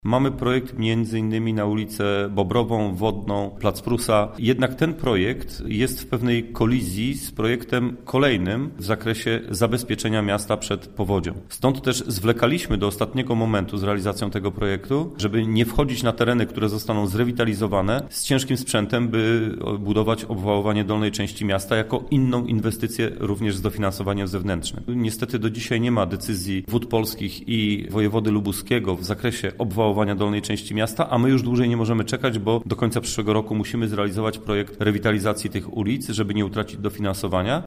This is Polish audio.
Mamy projekt m.in. na ulicę Bobrową, Wodną, Plac Prusa. Jednak ten projekt jest w pewnej kolizji z projektem kolejnym w zakresie zabezpieczenia miasta przed powodzią. Stąd też zwlekaliśmy do ostatniego momentu z realizacją tego projektu, żeby nie wchodzić na tereny, które zostaną zrewitalizowane z ciężkim sprzętem, by budować obwałowanie dolnej części miasta jako inną inwestycję również z dofinansowaniem zewnętrznym. Niestety do dzisiaj nie ma decyzji Wód Polskich i wojewody lubuskiego w zakresie obwałowania dolnej części miasta, a my już dłużej nie możemy czekać, bo do końca przyszłego roku musimy zrealizować projekt rewitalizacji tych ulic, żeby nie utracić dofinansowania.